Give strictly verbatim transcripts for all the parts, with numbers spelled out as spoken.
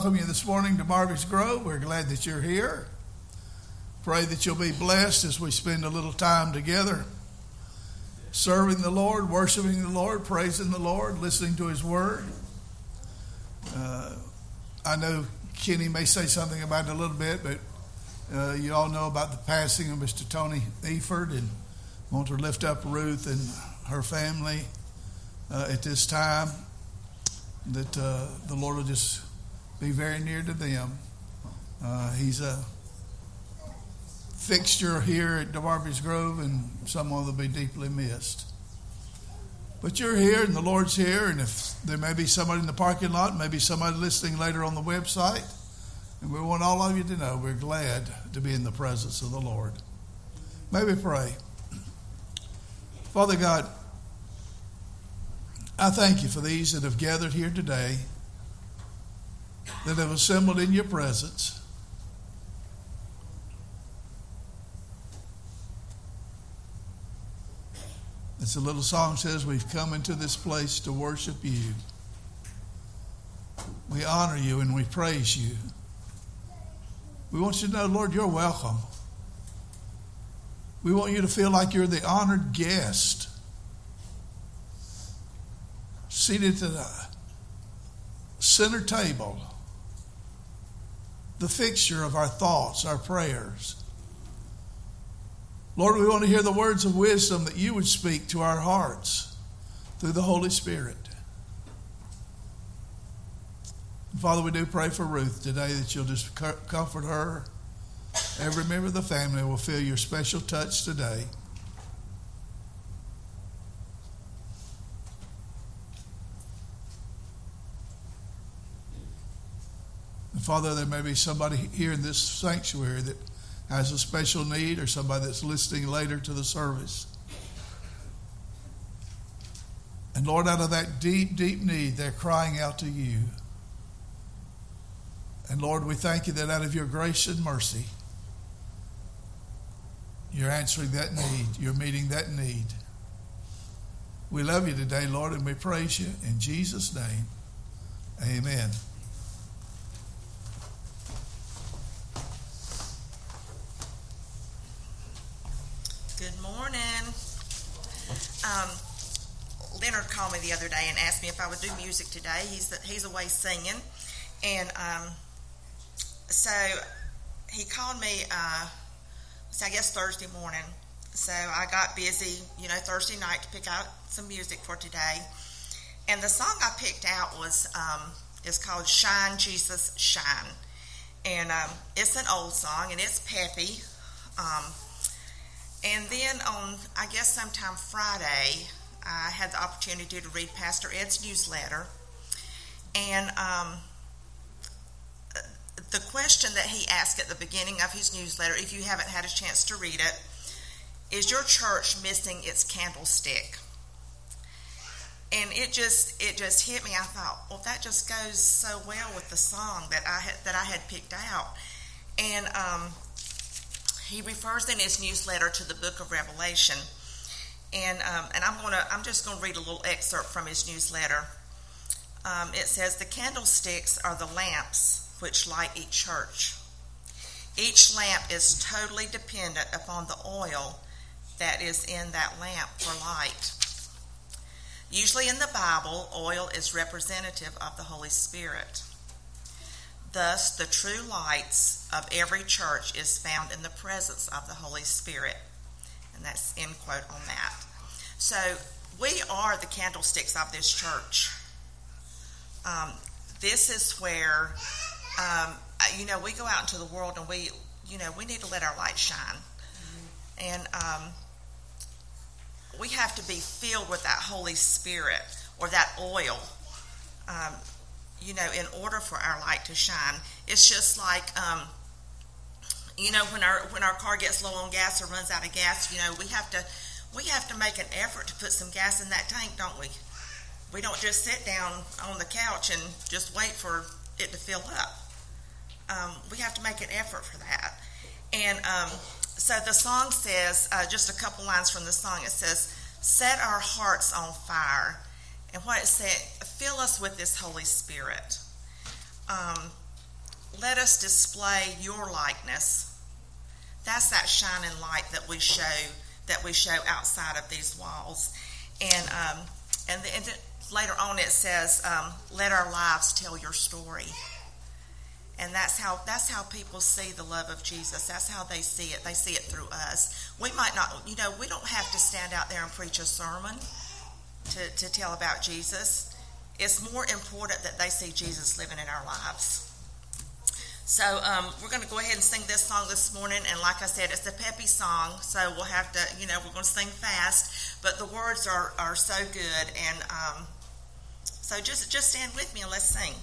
welcome you this morning to Marby's Grove. We're glad that you're here. Pray that you'll be blessed as we spend a little time together, serving the Lord, worshiping the Lord, praising the Lord, listening to His Word. Uh, I know Kenny may say something about it in a little bit, but uh, you all know about the passing of Mister Tony Eford, and want to lift up Ruth and her family uh, at this time, that uh, the Lord will just be very near to them. Uh, he's a fixture here at Marby's Grove, and someone will be deeply missed. But you're here, and the Lord's here, and if there may be somebody in the parking lot, maybe somebody listening later on the website, and we want all of you to know we're glad to be in the presence of the Lord. May we pray. Father God, I thank you for these that have gathered here today, that have assembled in your presence. As the little song says, we've come into this place to worship you. We honor you and we praise you. We want you to know, Lord, you're welcome. We want you to feel like you're the honored guest, seated at the center table, the fixture of our thoughts, our prayers. Lord, we want to hear the words of wisdom that you would speak to our hearts through the Holy Spirit. Father, we do pray for Ruth today, that you'll just comfort her. Every member of the family will feel your special touch today. And Father, there may be somebody here in this sanctuary that has a special need, or somebody that's listening later to the service. And Lord, out of that deep, deep need, they're crying out to you. And Lord, we thank you that out of your grace and mercy, you're answering that need. You're meeting that need. We love you today, Lord, and we praise you in Jesus' name. Amen. Good morning. Um, Leonard called me the other day and asked me if I would do music today. He's the, he's away singing, and um, so he called me. Uh, so I guess Thursday morning. So I got busy, you know, Thursday night to pick out some music for today, and the song I picked out was um, is called "Shine, Jesus, Shine," and um, it's an old song and it's peppy. Um, And then on, I guess sometime Friday, I had the opportunity to read Pastor Ed's newsletter. And um, the question that he asked at the beginning of his newsletter, if you haven't had a chance to read it, is your church missing its candlestick? And it just it just hit me. I thought, well, that just goes so well with the song that I had, that I had picked out. And um he refers in his newsletter to the book of Revelation, and um, and I'm gonna I'm just gonna read a little excerpt from his newsletter. Um, it says, "The candlesticks are the lamps which light each church. Each lamp is totally dependent upon the oil that is in that lamp for light. Usually in the Bible, oil is representative of the Holy Spirit. Thus, the true lights of every church is found in the presence of the Holy Spirit." And that's end quote on that. So, we are the candlesticks of this church. Um, this is where, um, you know, we go out into the world and we, you know, we need to let our light shine. Mm-hmm. And um, we have to be filled with that Holy Spirit, or that oil, um, you know, in order for our light to shine. It's just like, um, you know, when our when our car gets low on gas or runs out of gas, you know, we have to we have to make an effort to put some gas in that tank, don't we? We don't just sit down on the couch and just wait for it to fill up. Um, we have to make an effort for that. And um, so the song says, uh, just a couple lines from the song, it says, "Set our hearts on fire." And what it said, fill us with this Holy Spirit. Um, let us display your likeness. That's that shining light that we show that we show outside of these walls. And um, and, the, and the, later on it says, um, "Let our lives tell your story." And that's how that's how people see the love of Jesus. That's how they see it. They see it through us. We might not, you know, we don't have to stand out there and preach a sermon to, to tell about Jesus. It's more important that they see Jesus living in our lives. So um, we're going to go ahead and sing this song this morning. And like I said, it's a peppy song. So we'll have to, you know, we're going to sing fast. But the words are, are so good. And um, so just, just stand with me and let's sing.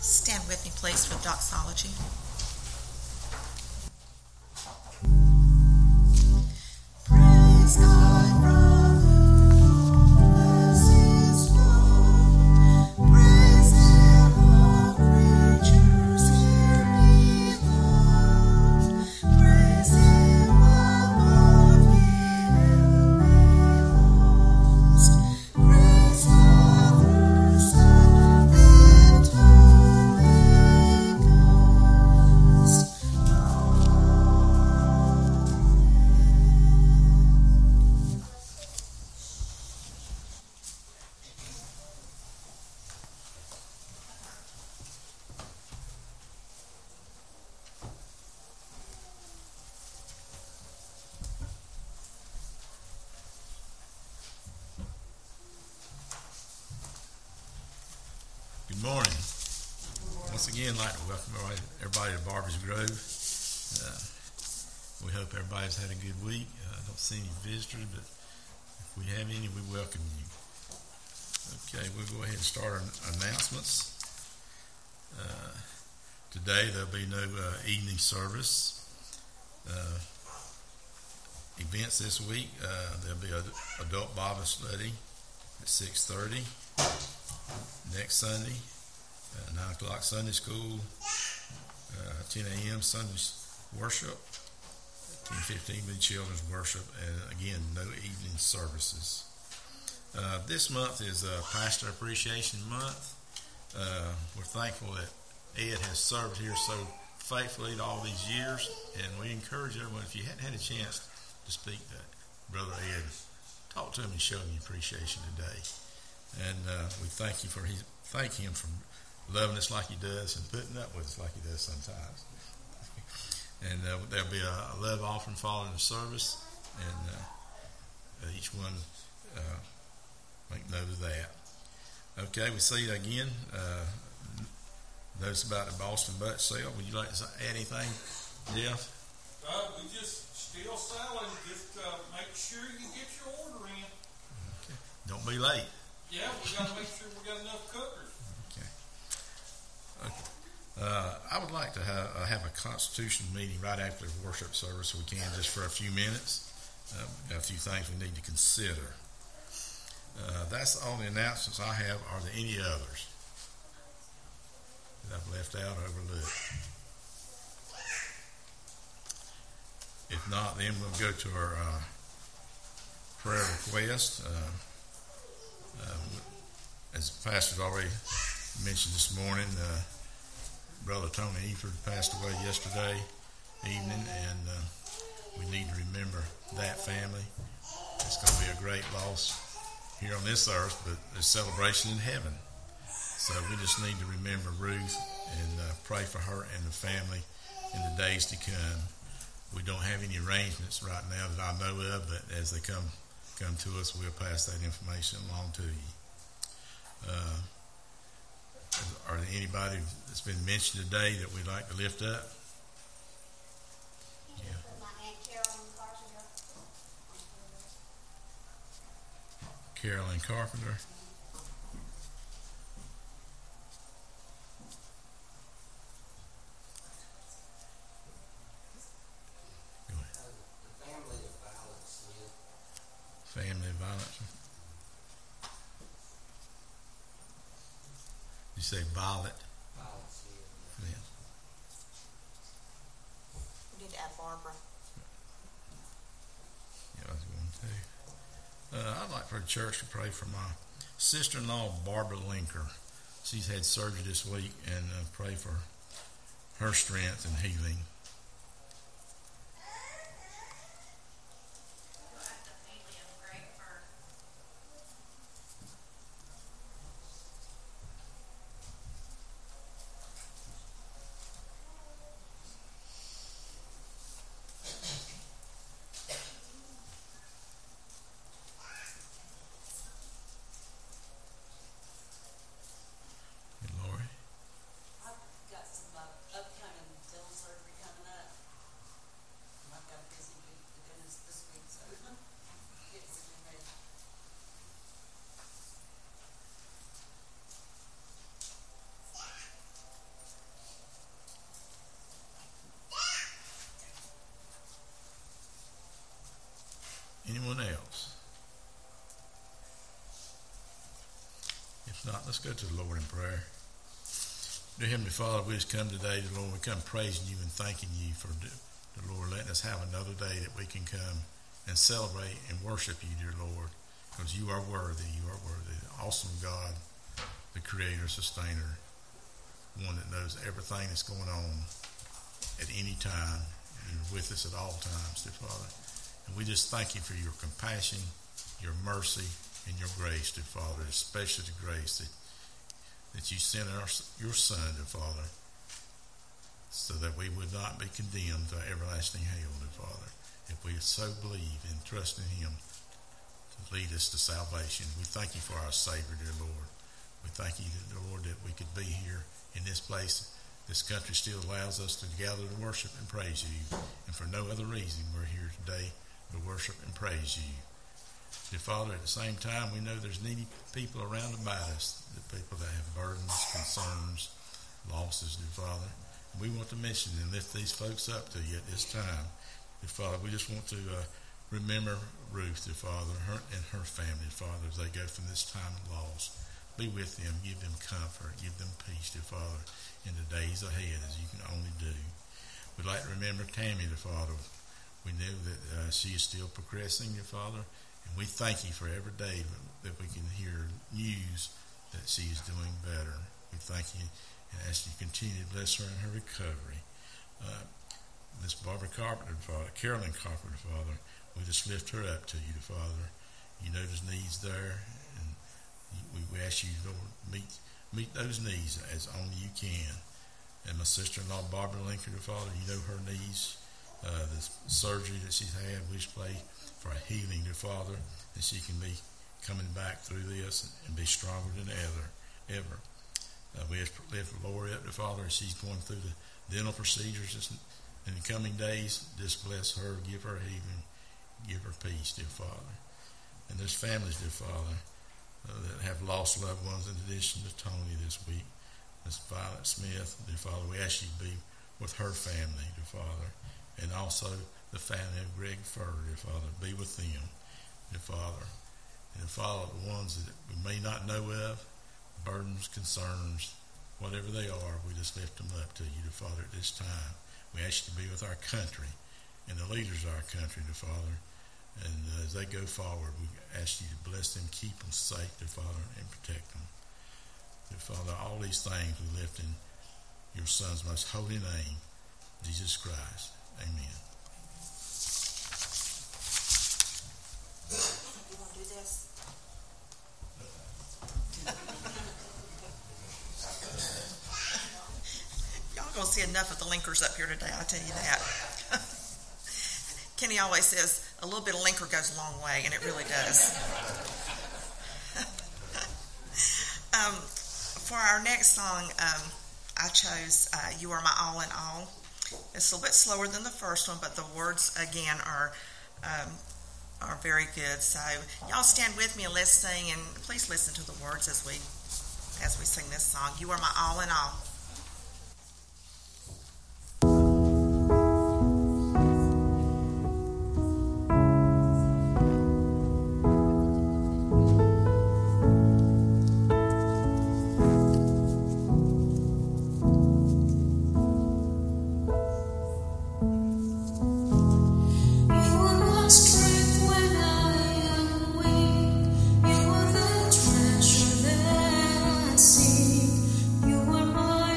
Stand with me, please, for doxology. Praise God from whom all is flown. Praise Him, all creatures here below. Praise Him above, ye heavenly hosts. Praise Father, Son, and Holy Ghost. Good morning. Once again, I'd like to welcome everybody, everybody to Barbers Grove. Uh, we hope everybody's had a good week. Uh, I don't see any visitors, but if we have any, we welcome you. Okay, we'll go ahead and start our announcements. Uh, today, there'll be no uh, evening service. Uh, events this week, uh, there'll be an adult Bible study at six thirty. Next Sunday, uh, nine o'clock Sunday school, uh, ten a.m. Sunday worship, ten fifteen be children's worship, and again, no evening services. Uh, this month is uh, Pastor Appreciation Month. Uh, we're thankful that Ed has served here so faithfully all these years, and we encourage everyone, if you hadn't had a chance to speak to Brother Ed, talk to him and show him your appreciation today. And uh, we thank you for his, thank him for loving us like he does and putting up with us like he does sometimes. And uh, there'll be a love offering following the service, and uh, each one uh, make note of that. Okay, we see again. Uh, notice about the Boston butt sale. Would you like to add anything, Jeff? Uh, we just still selling. Just uh, make sure you get your order in. Okay. Don't be late. Yeah, we got to make sure we got enough cookers. Okay. Okay. Uh, I would like to have, uh, have a constitution meeting right after the worship service, if we can, just for a few minutes. Uh, a few things we need to consider. Uh, that's all the announcements I have. Are there any others that I've left out or overlooked? If not, then we'll go to our uh, prayer request. Uh, Uh, as the pastor's already mentioned this morning, uh, Brother Tony Eford passed away yesterday evening, and uh, we need to remember that family. It's going to be a great loss here on this earth, but there's celebration in heaven. So we just need to remember Ruth and uh, pray for her and the family in the days to come. We don't have any arrangements right now that I know of, but as they come come to us, we'll pass that information along to you. Uh, are there anybody that's been mentioned today that we'd like to lift up? Yeah. My Aunt Carolyn Carpenter. Carolyn Carpenter. Family of violence. You say Violet? Violence, Yeah. We need to add Barbara. Yeah, I was going to. Uh, I'd like for the church to pray for my sister-in-law, Barbara Linker. She's had surgery this week, and uh, pray for her strength and healing. I've got some uh, upcoming dental surgery coming Let's go to the Lord in prayer. Dear Heavenly Father, we just come today, Lord, we come praising you and thanking you for the, the Lord letting us have another day that we can come and celebrate and worship you, dear Lord, because you are worthy, you are worthy. The awesome God, the creator, sustainer, one that knows everything that's going on at any time, and with us at all times, dear Father. And we just thank you for your compassion, your mercy, and your grace, dear Father, especially the grace that, that you sent our, your Son, dear Father, so that we would not be condemned to everlasting hell, dear Father, if we so believe and trust in him to lead us to salvation. We thank you for our Savior, dear Lord. We thank you, dear Lord, that we could be here in this place. This country still allows us to gather to worship and praise you, and for no other reason we're here today to worship and praise you. Dear Father, at the same time, we know there's needy people around about us, the people that have burdens, concerns, losses, dear Father. We want to mention and lift these folks up to you at this time. Dear Father, we just want to uh, remember Ruth, dear Father, her and her family, Father, as they go from this time of loss. Be with them, give them comfort, give them peace, dear Father, in the days ahead, as you can only do. We'd like to remember Tammy, dear Father. We know that uh, she is still progressing, dear Father, and we thank you for every day that we can hear news that she is doing better. We thank you and ask you to continue to bless her in her recovery. Uh, Miss Barbara Carpenter, Father, Carolyn Carpenter, Father, we just lift her up to you, Father. You know there's needs there, and we, we ask you, Lord, meet meet those needs as only you can. And my sister-in-law, Barbara Lincoln, Father, you know her needs, uh, the surgery that she's had. We just pray for a healing, dear Father, that she can be coming back through this and, and be stronger than ever. ever. Uh, we just lift Lori up, dear Father, as she's going through the dental procedures in the coming days. Just bless her, give her healing, give her peace, dear Father. And there's families, dear Father, uh, that have lost loved ones in addition to Tony this week. Miss Violet Smith, dear Father, we ask you to be with her family, dear Father, and also the family of Greg Furr, dear Father. Be with them, dear Father. And Father, the ones that we may not know of, burdens, concerns, whatever they are, we just lift them up to you, dear Father, at this time. We ask you to be with our country and the leaders of our country, dear Father. And uh, as they go forward, we ask you to bless them, keep them safe, dear Father, and protect them. Dear Father, all these things we lift in your Son's most holy name, Jesus Christ. Amen. You want to do this? Y'all gonna see enough of the linkers up here today, I tell you that. Kenny always says a little bit of linker goes a long way, and it really does. um, for our next song, um, I chose uh, You Are My All in All. It's a little bit slower than the first one, but the words, again, are um, are very good. So y'all stand with me and let's sing, and please listen to the words as we as we sing this song. You are my all in all. You are my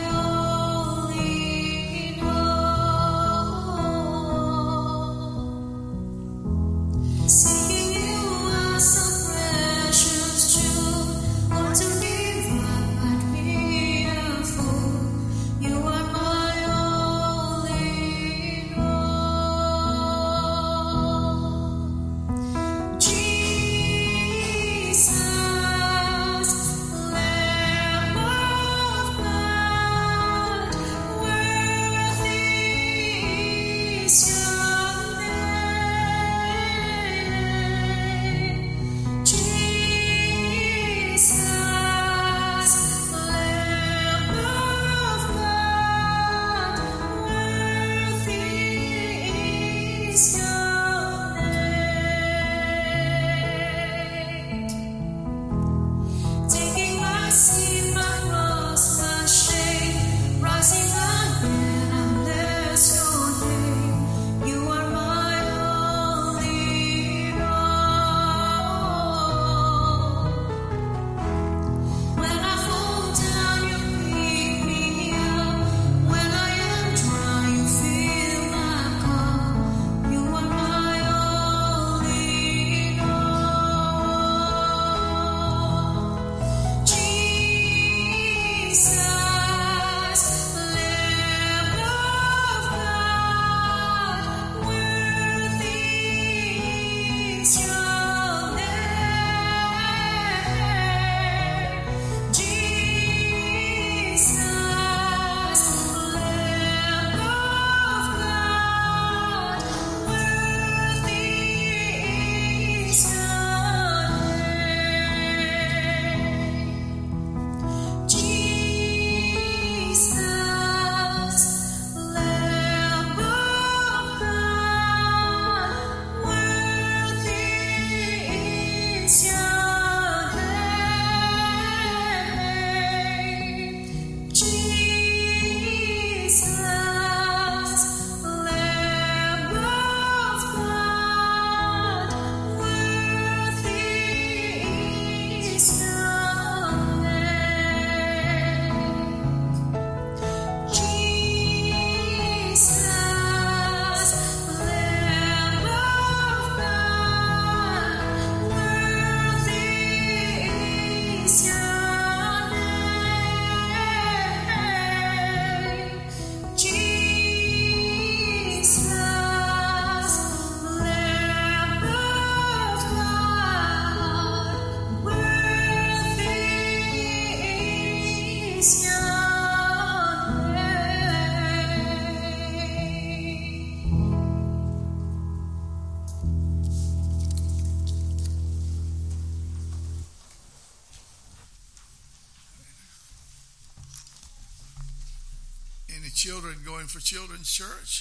Any children going for children's church?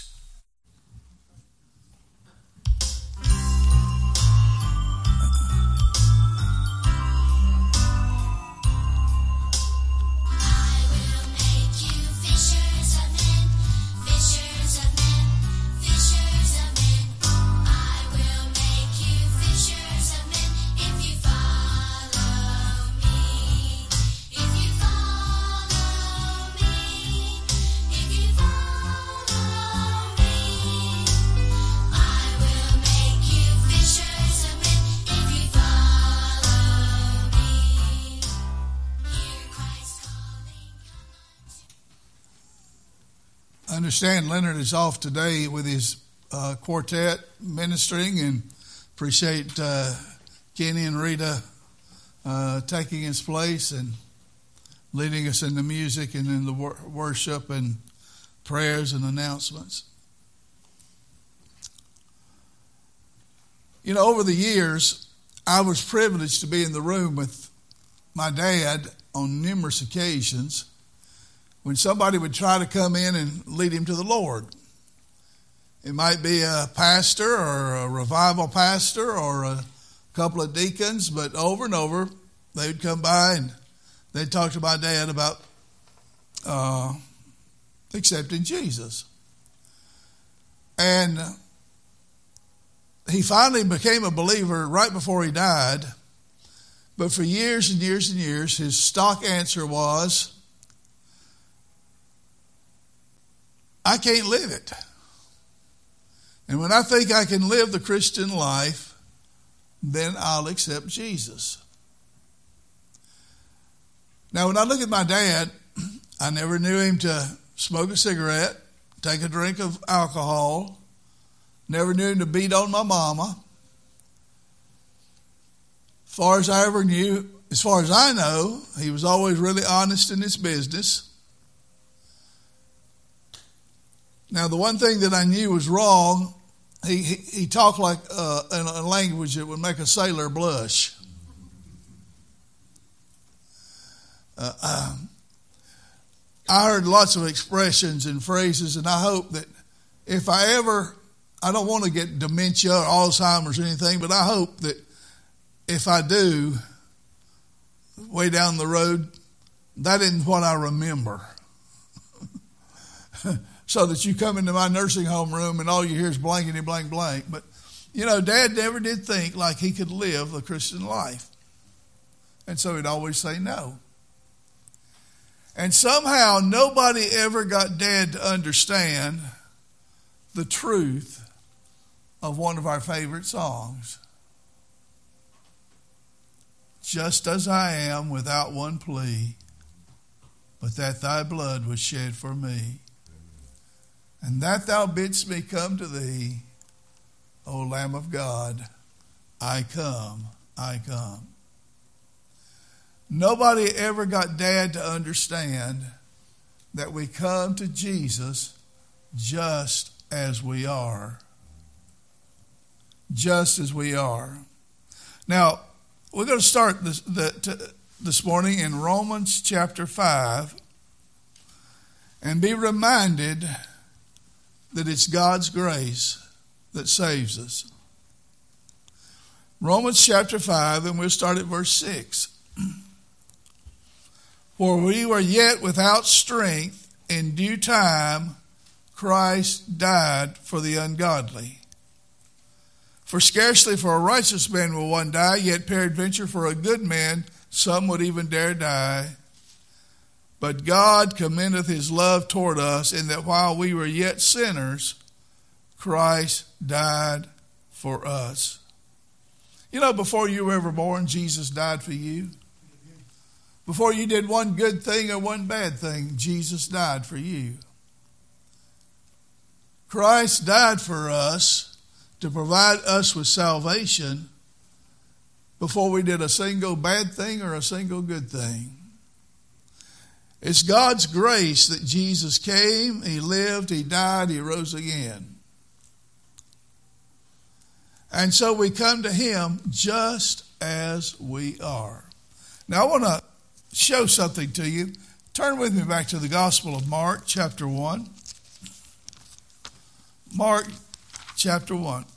I understand Leonard is off today with his uh, quartet ministering, and appreciate uh, Kenny and Rita uh, taking his place and leading us in the music and in the wor- worship and prayers and announcements. You know, over the years, I was privileged to be in the room with my dad on numerous occasions when somebody would try to come in and lead him to the Lord. It might be a pastor or a revival pastor or a couple of deacons, but over and over they would come by and they'd talk to my dad about uh, accepting Jesus. And he finally became a believer right before he died, but for years and years and years his stock answer was, I can't live it. And when I think I can live the Christian life, then I'll accept Jesus. Now, when I look at my dad, I never knew him to smoke a cigarette, take a drink of alcohol, never knew him to beat on my mama. As far as I ever knew, as far as I know, he was always really honest in his business. Now, the one thing that I knew was wrong, he he, he talked like uh, in a language that would make a sailor blush. Uh, uh, I heard lots of expressions and phrases, and I hope that if I ever, I don't want to get dementia or Alzheimer's or anything, but I hope that if I do, way down the road, that isn't what I remember. So that you come into my nursing home room and all you hear is blankety blank blank. But, you know, Dad never did think like he could live the Christian life. And so he'd always say no. And somehow nobody ever got Dad to understand the truth of one of our favorite songs. Just as I am without one plea, but that thy blood was shed for me. And that thou bidst me come to thee, O Lamb of God, I come, I come. Nobody ever got Dad to understand that we come to Jesus just as we are. Just as we are. Now, we're going to start this, the, to, this morning in Romans chapter five and be reminded that it's God's grace that saves us. Romans chapter five, and we'll start at verse six. For we were yet without strength, in due time Christ died for the ungodly. For scarcely for a righteous man will one die, yet peradventure for a good man some would even dare die. But God commendeth his love toward us, in that while we were yet sinners, Christ died for us. You know, before you were ever born, Jesus died for you. Before you did one good thing or one bad thing, Jesus died for you. Christ died for us to provide us with salvation before we did a single bad thing or a single good thing. It's God's grace that Jesus came, he lived, he died, he rose again. And so we come to him just as we are. Now I want to show something to you. Turn with me back to the Gospel of Mark, chapter one. Mark, chapter one.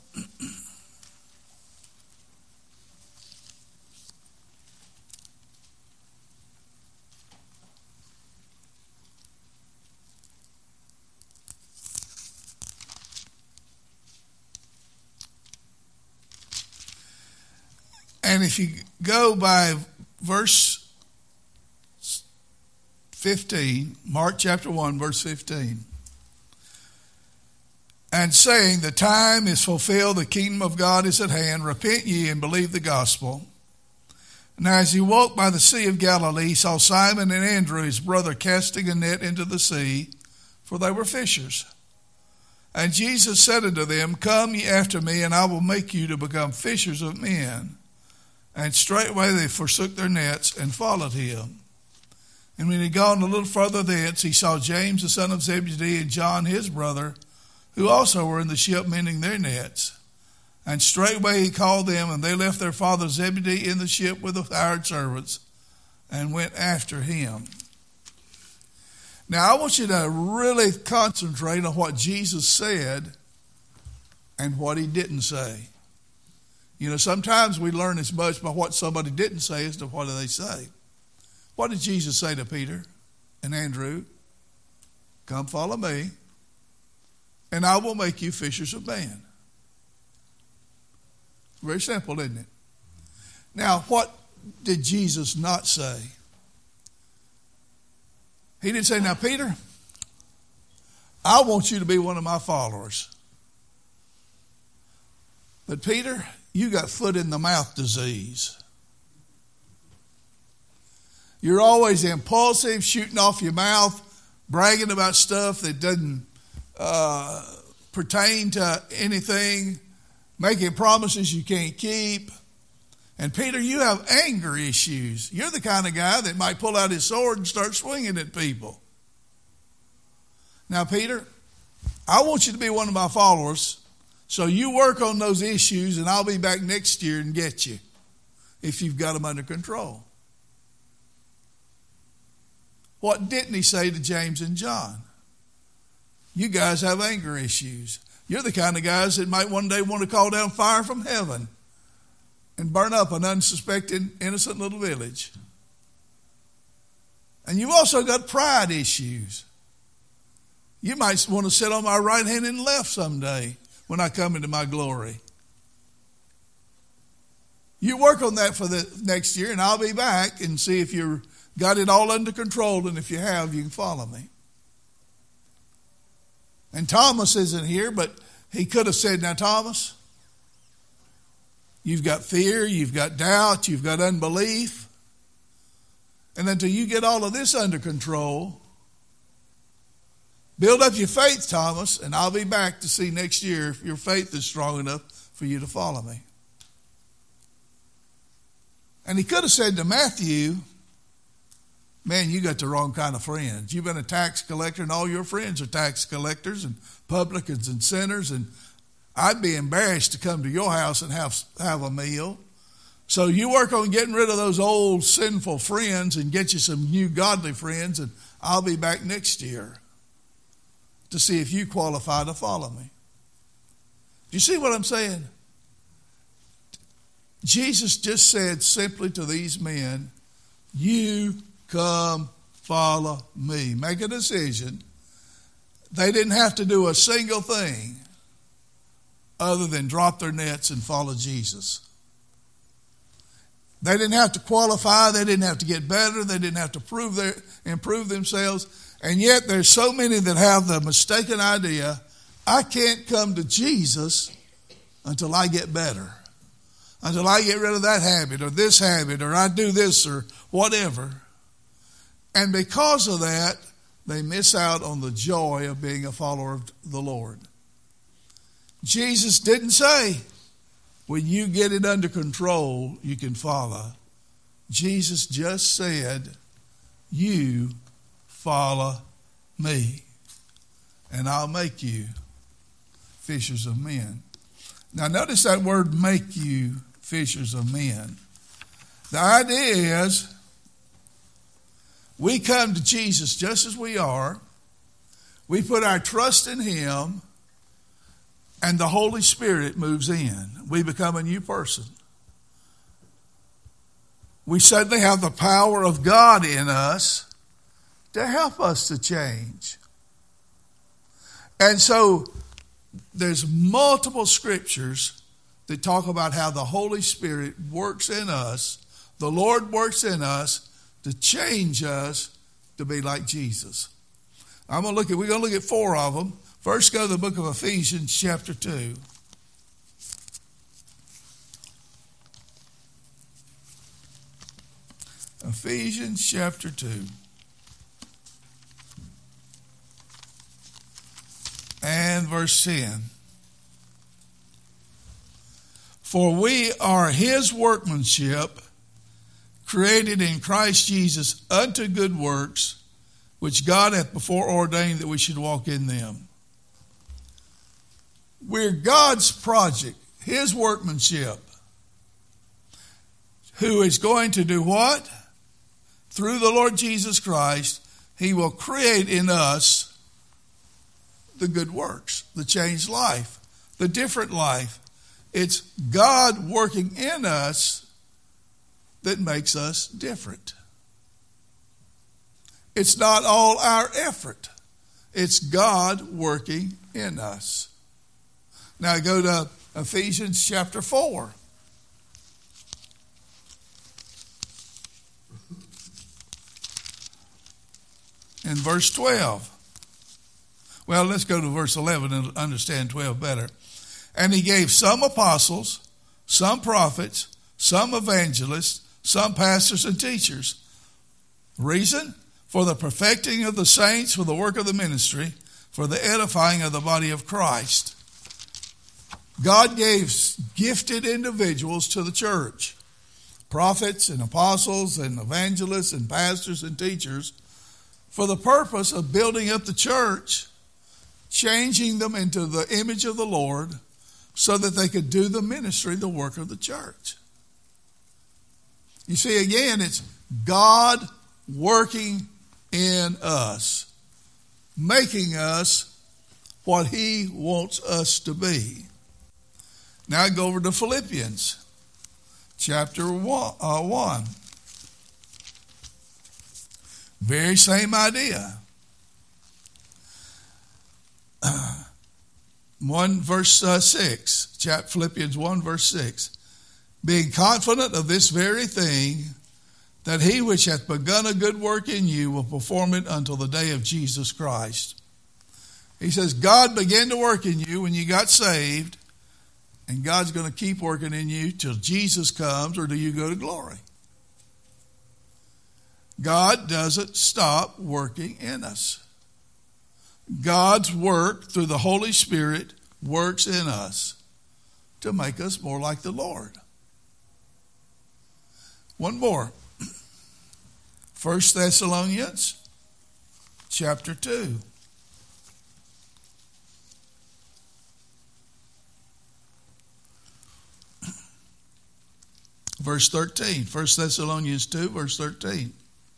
And if you go by verse fifteen, Mark chapter one, verse fifteen, and saying, the time is fulfilled, the kingdom of God is at hand, repent ye and believe the gospel. Now as he walked by the sea of Galilee, he saw Simon and Andrew, his brother, casting a net into the sea, for they were fishers. And Jesus said unto them, come ye after me, and I will make you to become fishers of men. And straightway they forsook their nets and followed him. And when he had gone a little further thence, he saw James the son of Zebedee and John his brother, who also were in the ship mending their nets. And straightway he called them, and they left their father Zebedee in the ship with the hired servants, and went after him. Now I want you to really concentrate on what Jesus said and what he didn't say. You know, sometimes we learn as much by what somebody didn't say as to what do they say. What did Jesus say to Peter and Andrew? Come follow me, and I will make you fishers of men. Very simple, isn't it? Now, what did Jesus not say? He didn't say, now, Peter, I want you to be one of my followers. But Peter, you got foot in the mouth disease. You're always impulsive, shooting off your mouth, bragging about stuff that doesn't uh, pertain to anything, making promises you can't keep. And Peter, you have anger issues. You're the kind of guy that might pull out his sword and start swinging at people. Now, Peter, I want you to be one of my followers. So you work on those issues, and I'll be back next year and get you if you've got them under control. What didn't he say to James and John? You guys have anger issues. You're the kind of guys that might one day want to call down fire from heaven and burn up an unsuspecting, innocent little village. And you've also got pride issues. You might want to sit on my right hand and left someday when I come into my glory. You work on that for the next year, and I'll be back and see if you've got it all under control, and if you have, you can follow me. And Thomas isn't here, but he could have said, now, Thomas, you've got fear, you've got doubt, you've got unbelief. And until you get all of this under control, build up your faith, Thomas, and I'll be back to see next year if your faith is strong enough for you to follow me. And he could have said to Matthew, man, you got the wrong kind of friends. You've been a tax collector, and all your friends are tax collectors and publicans and sinners, and I'd be embarrassed to come to your house and have, have a meal. So you work on getting rid of those old sinful friends and get you some new godly friends, and I'll be back next year to see if you qualify to follow me. Do you see what I'm saying? Jesus just said simply to these men, you come follow me. Make a decision. They didn't have to do a single thing other than drop their nets and follow Jesus. They didn't have to qualify. They didn't have to get better. They didn't have to prove their, improve themselves. And yet there's so many that have the mistaken idea, I can't come to Jesus until I get better, until I get rid of that habit or this habit or I do this or whatever. And because of that, they miss out on the joy of being a follower of the Lord. Jesus didn't say, when you get it under control, you can follow. Jesus just said, you follow me, and I'll make you fishers of men. Now notice that word, make you fishers of men. The idea is, We come to Jesus just as we are. We put our trust in Him, and the Holy Spirit moves in. We become a new person. We suddenly have the power of God in us to help us to change. And so there's multiple scriptures that talk about how the Holy Spirit works in us. The Lord works in us to change us to be like Jesus. I'm going to look at, we're going to look at four of them. First, go to the book of Ephesians, chapter two. Ephesians, chapter two. And verse ten. For we are His workmanship, created in Christ Jesus unto good works, which God hath before ordained that we should walk in them. We're God's project, His workmanship, who is going to do what? Through the Lord Jesus Christ, He will create in us the good works, the changed life, the different life. It's God working in us that makes us different. It's not all our effort. It's God working in us. Now go to Ephesians chapter four. And verse twelve. Well, let's go to verse eleven and understand twelve better. And He gave some apostles, some prophets, some evangelists, some pastors and teachers. Reason? For the perfecting of the saints, for the work of the ministry, for the edifying of the body of Christ. God gave gifted individuals to the church. Prophets and apostles and evangelists and pastors and teachers for the purpose of building up the church, changing them into the image of the Lord so that they could do the ministry, the work of the church. You see, again, it's God working in us, making us what He wants us to be. Now I go over to Philippians chapter one, uh, one. Very same idea. Uh, one verse uh, six, chapter Philippians one verse six. Being confident of this very thing, that He which hath begun a good work in you will perform it until the day of Jesus Christ. He says God began to work in you when you got saved, and God's going to keep working in you till Jesus comes or till you go to glory. God doesn't stop working in us. God's work through the Holy Spirit works in us to make us more like the Lord. One more. First Thessalonians chapter two. Verse thirteen. First Thessalonians two, verse thirteen.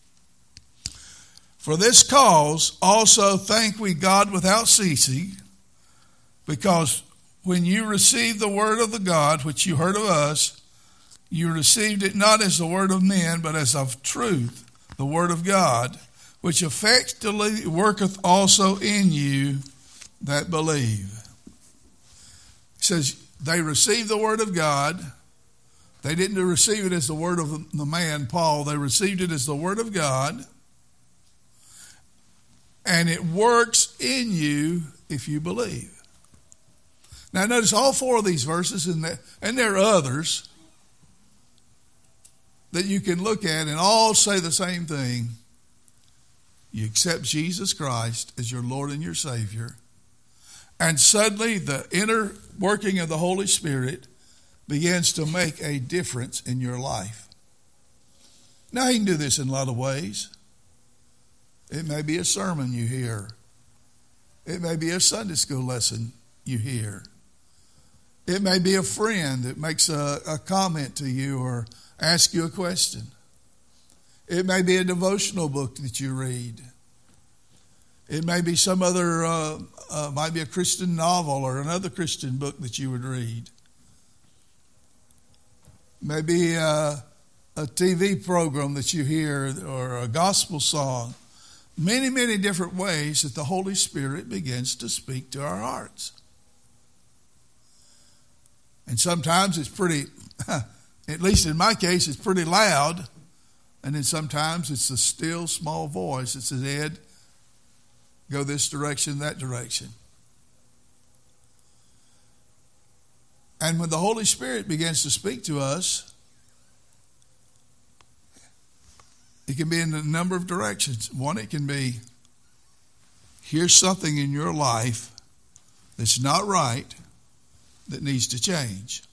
For this cause also thank we God without ceasing, because when you received the word of the God which you heard of us, you received it not as the word of men, but as of truth, the word of God, which effectually worketh also in you that believe. He says they received the word of God. They didn't receive it as the word of the man, Paul. They received it as the word of God. And it works in you if you believe. Now notice all four of these verses, and there, and there are others that you can look at and all say the same thing. You accept Jesus Christ as your Lord and your Savior, and suddenly the inner working of the Holy Spirit begins to make a difference in your life. Now He can do this in a lot of ways. It may be a sermon you hear. It may be a Sunday school lesson you hear. It may be a friend that makes a, a comment to you or asks you a question. It may be a devotional book that you read. It may be some other, uh, uh, might be a Christian novel or another Christian book that you would read. Maybe uh, a T V program that you hear or a gospel song. Many, many different ways that the Holy Spirit begins to speak to our hearts. And sometimes it's pretty, at least in my case, it's pretty loud. And then sometimes it's a still, small voice that says, Ed, go this direction, that direction. And when the Holy Spirit begins to speak to us, it can be in a number of directions. One, it can be, here's something in your life that's not right that needs to change.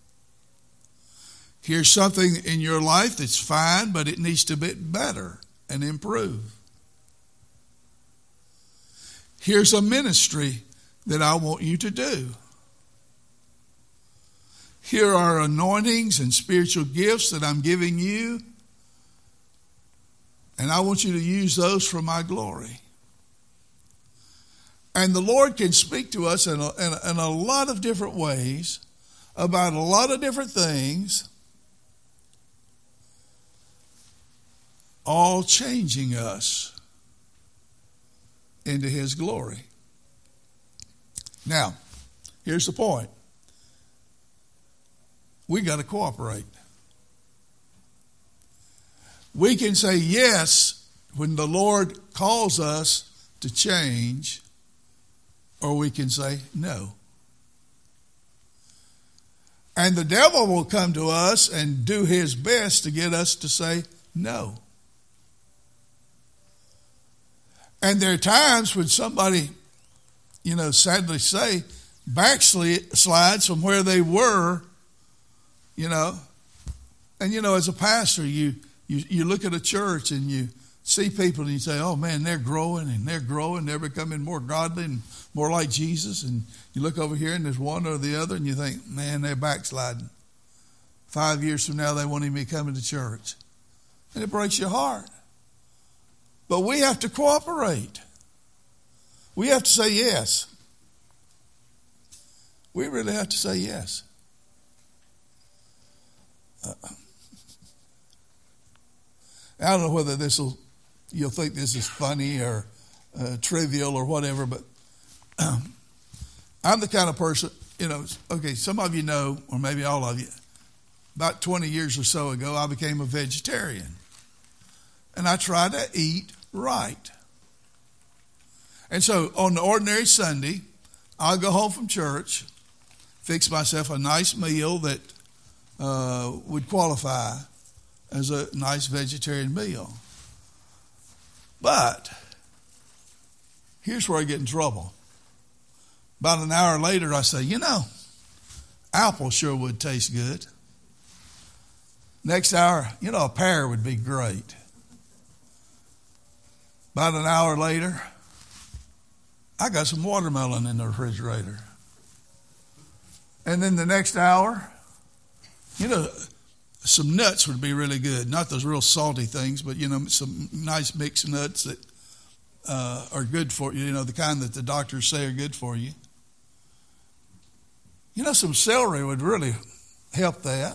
Here's something in your life that's fine, but it needs to be better and improve. Here's a ministry that I want you to do. Here are anointings and spiritual gifts that I'm giving you, and I want you to use those for my glory. And the Lord can speak to us in a, in a, in a lot of different ways about a lot of different things, all changing us into His glory. Now, here's the point. We got to cooperate. We can say yes when the Lord calls us to change, or we can say no. And the devil will come to us and do his best to get us to say no. And there are times when somebody, you know, sadly say, backslides from where they were, you know. And, you know, as a pastor, you, you, you look at a church and you see people and you say, oh, man, they're growing and they're growing. They're becoming more godly and more like Jesus. And you look over here and there's one or the other and you think, man, they're backsliding. Five years from now, they won't even be coming to church. And it breaks your heart. But we have to cooperate. We have to say yes. We really have to say yes. Uh, I don't know whether this will, you'll think this is funny or uh, trivial or whatever, but um, I'm the kind of person, you know, okay, some of you know, or maybe all of you, about twenty years or so ago, I became a vegetarian. And I try to eat right. And so on the ordinary Sunday, I'll go home from church, fix myself a nice meal that uh, would qualify as a nice vegetarian meal. But here's where I get in trouble. About an hour later, I say, you know, apple sure would taste good. Next hour, you know, a pear would be great. About an hour later, I got some watermelon in the refrigerator. And then the next hour, you know, some nuts would be really good. Not those real salty things, but, you know, some nice mixed nuts that uh, are good for you, you know, the kind that the doctors say are good for you. You know, some celery would really help that.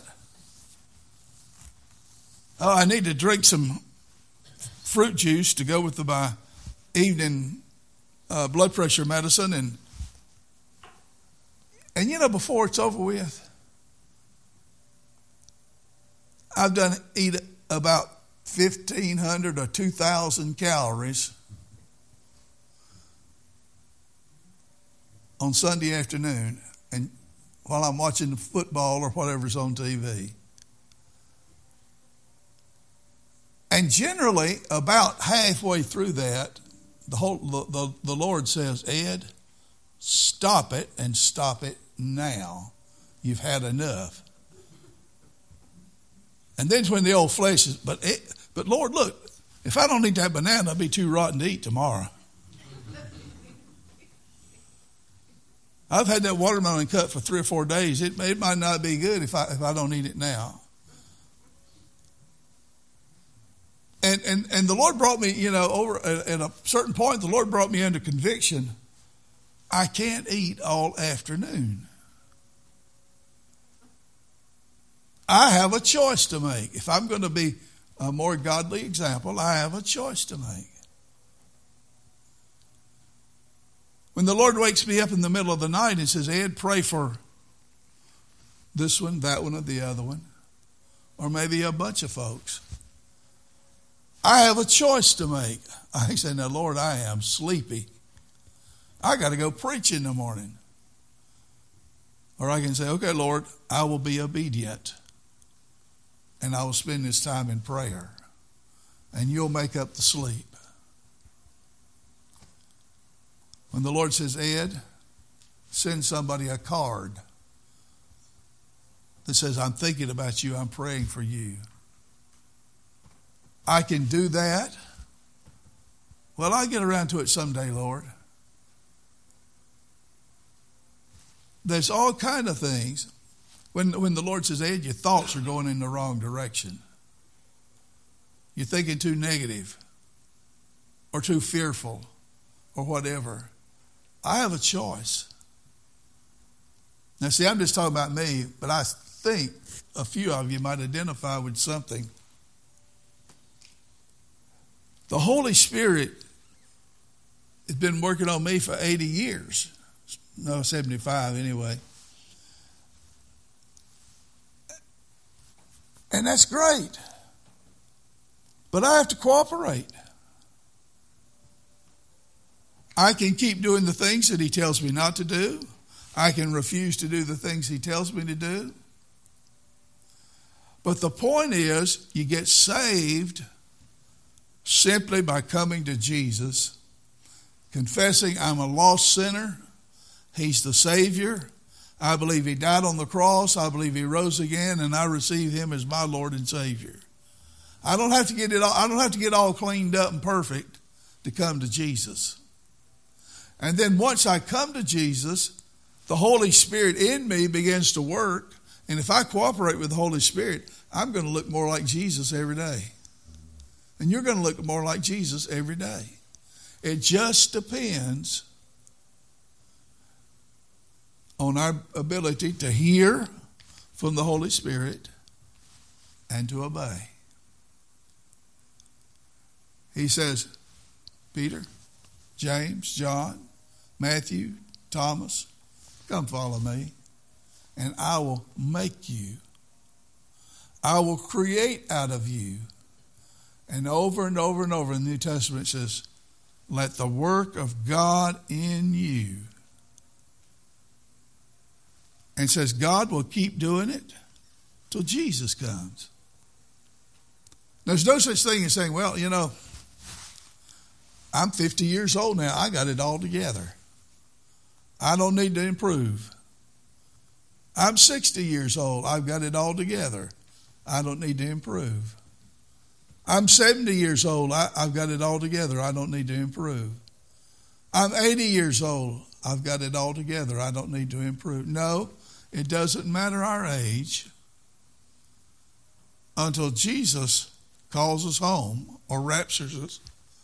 Oh, I need to drink some fruit juice to go with my evening uh, blood pressure medicine. And, and, you know, before it's over with, I've done eat about fifteen hundred or two thousand calories on Sunday afternoon and while I'm watching the football or whatever's on T V. And generally, about halfway through that, the whole the, the, the Lord says, Ed, stop it and stop it now. You've had enough. And then when the old flesh is, but it, but Lord, look, if I don't eat that banana, I'll be too rotten to eat tomorrow. I've had that watermelon cut for three or four days. It, it might not be good if I if I don't eat it now. And, and, and the Lord brought me, you know, over at, at a certain point, the Lord brought me under conviction. I can't eat all afternoon. I have a choice to make. If I'm going to be a more godly example, I have a choice to make. When the Lord wakes me up in the middle of the night and says, Ed, pray for this one, that one, or the other one, or maybe a bunch of folks, I have a choice to make. I say, now, Lord, I am sleepy. I got to go preach in the morning. Or I can say, okay, Lord, I will be obedient. And I will spend this time in prayer. And you'll make up the sleep. When the Lord says, Ed, send somebody a card that says, I'm thinking about you, I'm praying for you. I can do that. Well, I'll get around to it someday, Lord. There's all kind of things. When, when the Lord says, Ed, your thoughts are going in the wrong direction. You're thinking too negative or too fearful or whatever. I have a choice. Now, see, I'm just talking about me, but I think a few of you might identify with something. The Holy Spirit has been working on me for eighty years. No, seventy-five anyway. And that's great. But I have to cooperate. I can keep doing the things that he tells me not to do. I can refuse to do the things he tells me to do. But the point is, you get saved simply by coming to Jesus, confessing I'm a lost sinner. He's the Savior. I believe he died on the cross. I believe he rose again, and I receive him as my Lord and Savior. I don't have to get it all, I don't have to get all cleaned up and perfect to come to Jesus. And then once I come to Jesus, the Holy Spirit in me begins to work. And if I cooperate with the Holy Spirit, I'm going to look more like Jesus every day. And you're going to look more like Jesus every day. It just depends on our ability to hear from the Holy Spirit and to obey. He says, Peter, James, John, Matthew, Thomas, come follow me, and I will make you. I will create out of you. And over and over and over in the New Testament it says, let the work of God in you. And it says God will keep doing it till Jesus comes. There's no such thing as saying, well, you know, I'm fifty years old now. I got it all together. I don't need to improve. I'm sixty years old. I've got it all together. I don't need to improve. I'm seventy years old. I, I've got it all together. I don't need to improve. I'm eighty years old. I've got it all together. I don't need to improve. No, it doesn't matter our age until Jesus calls us home or raptures us.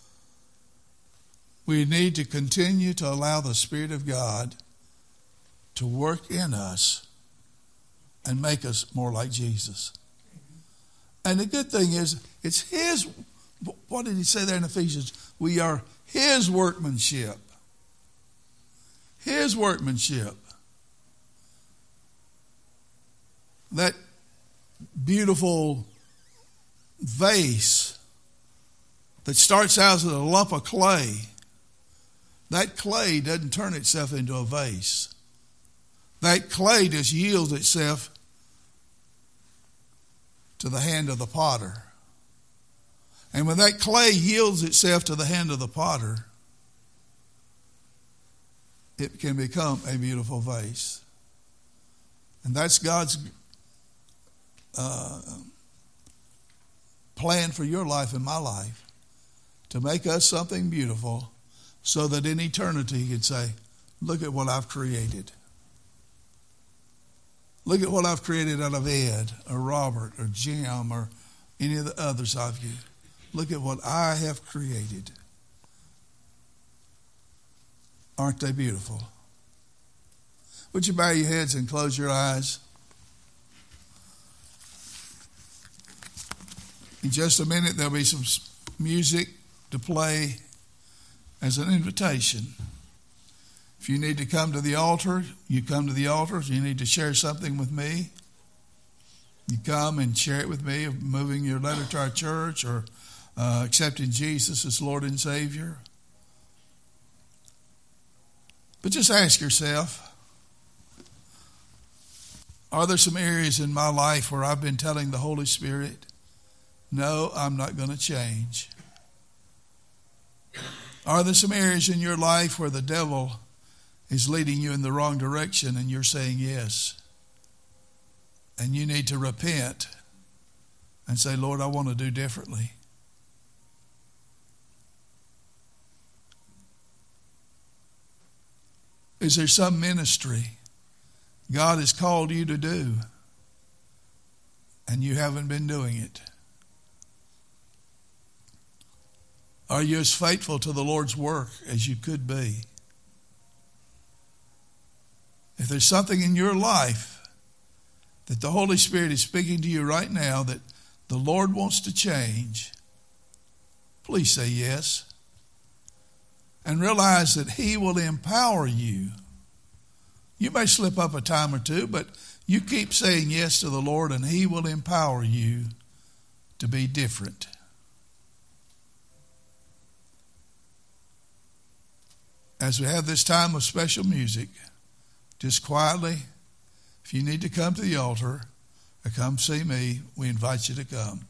We need to continue to allow the Spirit of God to work in us and make us more like Jesus. And the good thing is, it's his, what did he say there in Ephesians? We are his workmanship. His workmanship. That beautiful vase that starts out as a lump of clay, that clay doesn't turn itself into a vase. That clay just yields itself to the hand of the potter. And when that clay yields itself to the hand of the potter, it can become a beautiful vase. And that's God's uh, plan for your life and my life, to make us something beautiful so that in eternity he could say, look at what I've created. Look at what I've created out of Ed or Robert or Jim or any of the others of you. Look at what I have created. Aren't they beautiful? Would you bow your heads and close your eyes? In just a minute, there'll be some music to play as an invitation. If you need to come to the altar, you come to the altar. If you need to share something with me, you come and share it with me, moving your letter to our church or uh, accepting Jesus as Lord and Savior. But just ask yourself, are there some areas in my life where I've been telling the Holy Spirit, no, I'm not going to change? Are there some areas in your life where the devil is leading you in the wrong direction and you're saying yes? And you need to repent and say, Lord, I want to do differently. Is there some ministry God has called you to do and you haven't been doing it? Are you as faithful to the Lord's work as you could be? If there's something in your life that the Holy Spirit is speaking to you right now that the Lord wants to change, please say yes. And realize that He will empower you. You may slip up a time or two, but you keep saying yes to the Lord and He will empower you to be different. As we have this time of special music, just quietly, if you need to come to the altar or come see me, we invite you to come.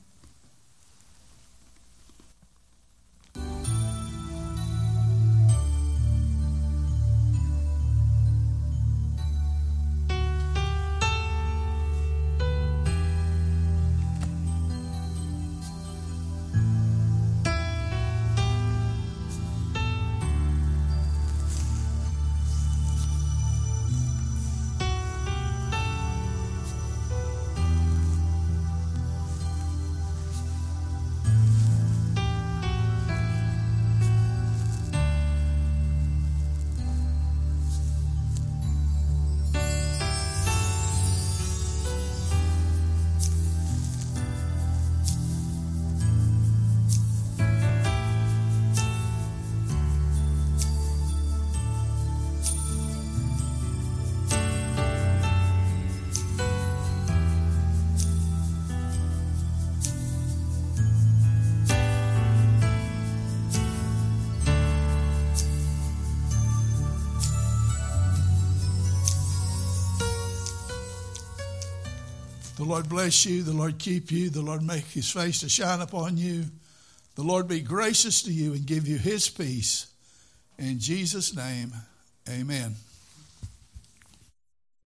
The Lord bless you. The Lord keep you. The Lord make His face to shine upon you. The Lord be gracious to you and give you His peace. In Jesus' name, amen.